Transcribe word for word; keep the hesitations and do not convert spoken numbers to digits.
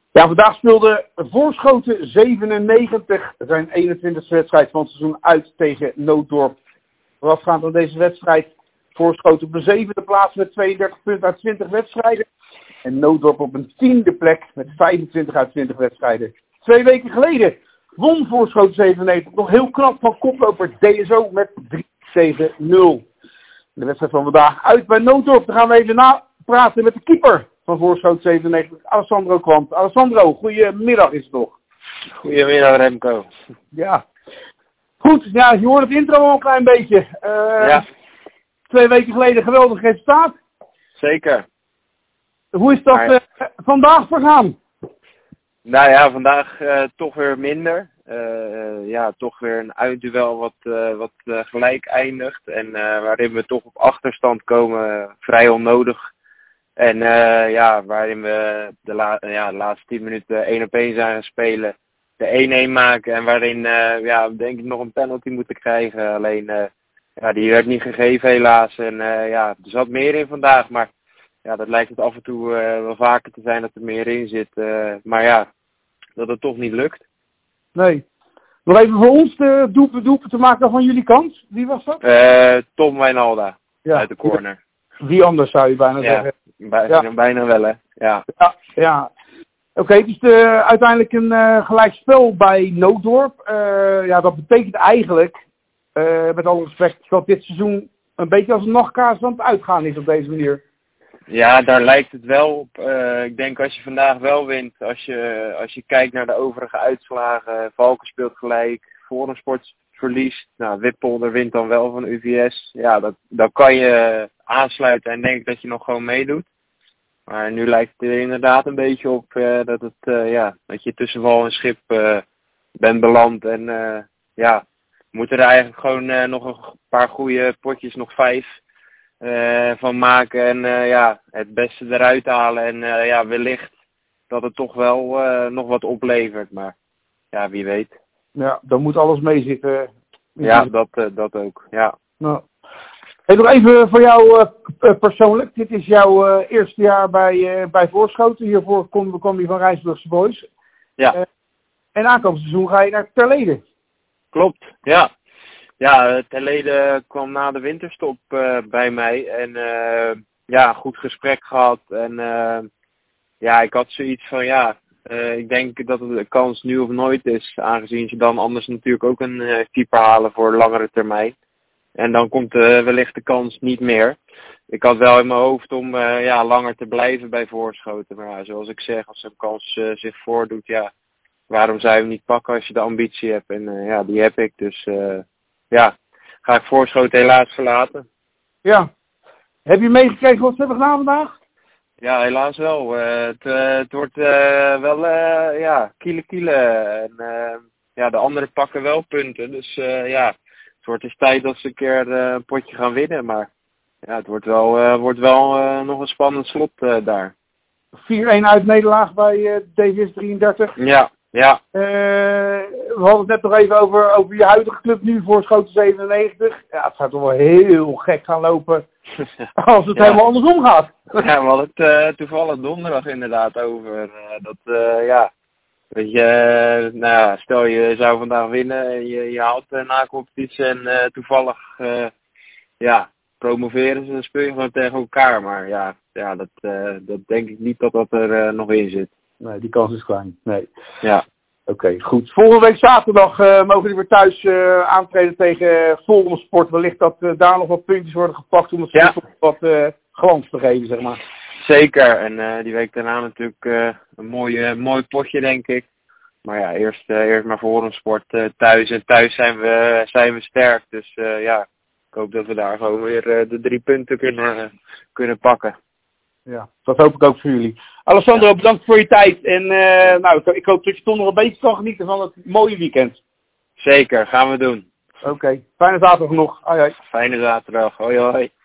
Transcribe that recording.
Ja, vandaag speelde Voorschoten zevenennegentig zijn eenentwintigste wedstrijd van het seizoen uit tegen Nooddorp. Voorafgaand aan deze wedstrijd Voorschoten op een zevende plaats met tweeëndertig punten uit twintig wedstrijden. En Nooddorp op een tiende plek met vijfentwintig uit twintig wedstrijden. Twee weken geleden won Voorschoten zevenennegentig nog heel knap van koploper D S O met drie tegen nul. De wedstrijd van vandaag uit bij Nooddorp. Daar gaan we even napraten met de keeper van Voorschoten zevenennegentig, Alessandro Kwant. Alessandro, goedemiddag is het nog. Goedemiddag Remco. Ja. Goed, ja, je hoort het intro al een klein beetje. Uh, ja. Twee weken geleden geweldig resultaat. Zeker. Hoe is dat maar... uh, vandaag vergaan? Nou ja, vandaag uh, toch weer minder. Uh, ja, toch weer een uitduel wat, uh, wat uh, gelijk eindigt. En uh, waarin we toch op achterstand komen, uh, vrij onnodig. En uh, ja, waarin we de, la ja, de laatste tien minuten één op één zijn gaan spelen. De één-één maken en waarin uh, ja, denk ik nog een penalty moeten krijgen. Alleen uh, ja, die werd niet gegeven helaas. En uh, ja, er zat meer in vandaag. Maar ja, dat lijkt het af en toe uh, wel vaker te zijn dat er meer in zit. Uh, maar ja, dat het toch niet lukt. Nee. Nog even voor ons de doelpunt, doelpunt te maken van jullie kant. Wie was dat? Uh, Tom Wijnalda, ja, uit de corner. Wie anders zou je bijna ja, zeggen. Bij, ja, bijna wel hè. Ja, ja. ja. Oké, okay, dus de, uiteindelijk een uh, gelijk spel bij Nooddorp. Uh, ja, dat betekent eigenlijk, uh, met alle respect, dat dit seizoen een beetje als een nachtkaars aan het uitgaan is op deze manier. Ja, daar lijkt het wel op. Uh, ik denk als je vandaag wel wint, als je, als je kijkt naar de overige uitslagen, Valken speelt gelijk, Forensport verliest, nou, Wippolder wint dan wel van U V S. Ja, dat, dan kan je aansluiten en denk ik dat je nog gewoon meedoet. Maar nu lijkt het er inderdaad een beetje op uh, dat, het, uh, ja, dat je tussen wal en schip uh, bent beland. En uh, ja, we moeten er eigenlijk gewoon uh, nog een paar goede potjes, nog vijf, uh, van maken. En uh, ja, het beste eruit halen. En uh, ja, wellicht dat het toch wel uh, nog wat oplevert. Maar ja, wie weet. Ja, dan moet alles meezitten. Ja, dat, uh, dat ook, ja. Nou. Hey, nog even voor jou uh, persoonlijk. Dit is jouw uh, eerste jaar bij, uh, bij Voorschoten. Hiervoor kom, kom je van Rijnsburgse Boys. Ja. Uh, en aankomend seizoen ga je naar Terlede. Klopt, ja. Ja, Terlede kwam na de winterstop uh, bij mij. En uh, ja, goed gesprek gehad. En uh, ja, ik had zoiets van ja, uh, ik denk dat het de kans nu of nooit is. Aangezien ze dan anders natuurlijk ook een uh, keeper halen voor langere termijn. En dan komt uh, wellicht de kans niet meer. Ik had wel in mijn hoofd om uh, ja, langer te blijven bij Voorschoten. Maar ja, zoals ik zeg, als een kans uh, zich voordoet, ja, waarom zou je hem niet pakken als je de ambitie hebt? En uh, ja, die heb ik. Dus uh, ja, ga ik Voorschoten helaas verlaten. Ja. Heb je meegekregen wat ze hebben gedaan vandaag? Ja, helaas wel. Uh, het, uh, het wordt uh, wel, uh, ja, kiele kiele. En uh, ja, de anderen pakken wel punten. Dus uh, ja... Het wordt eens tijd dat ze een keer uh, een potje gaan winnen, maar ja, het wordt wel, uh, wordt wel uh, nog een spannend slot uh, daar. vier-een uit nederlaag bij uh, D V S drieëndertig. Ja, ja. Uh, we hadden het net nog even over, over je huidige club nu, Voorschoten zevenennegentig. Ja, het gaat toch wel heel gek gaan lopen als het ja. helemaal andersom gaat. Ja, we hadden het uh, toevallig donderdag inderdaad over. Uh, dat, uh, ja... Weet je, uh, nou ja, stel je zou vandaag winnen en je, je haalt uh, na competitie en uh, toevallig uh, ja, promoveren ze, dan speel je gewoon tegen elkaar. Maar ja, ja dat, uh, dat denk ik niet dat dat er uh, nog in zit. Nee, die kans is klein. Nee. Ja. Oké, okay, goed. Volgende week zaterdag uh, mogen jullie weer thuis uh, aantreden tegen Forensport. Wellicht dat uh, daar nog wat puntjes worden gepakt om het ja. wat uh, glans te geven, zeg maar. Zeker. En uh, die week daarna natuurlijk uh, een mooi, uh, mooi potje, denk ik. Maar ja, eerst, uh, eerst maar Forensport uh, thuis. En thuis zijn we, zijn we sterk. Dus uh, ja, ik hoop dat we daar gewoon weer uh, de drie punten kunnen, uh, kunnen pakken. Ja, dat hoop ik ook voor jullie. Alessandro, ja. bedankt voor je tijd. En uh, nou, ik, ik hoop dat je toch nog een beetje kan genieten van het mooie weekend. Zeker, gaan we doen. Oké, okay. Fijne zaterdag nog. Hoi, hoi. Fijne zaterdag. Hoi hoi.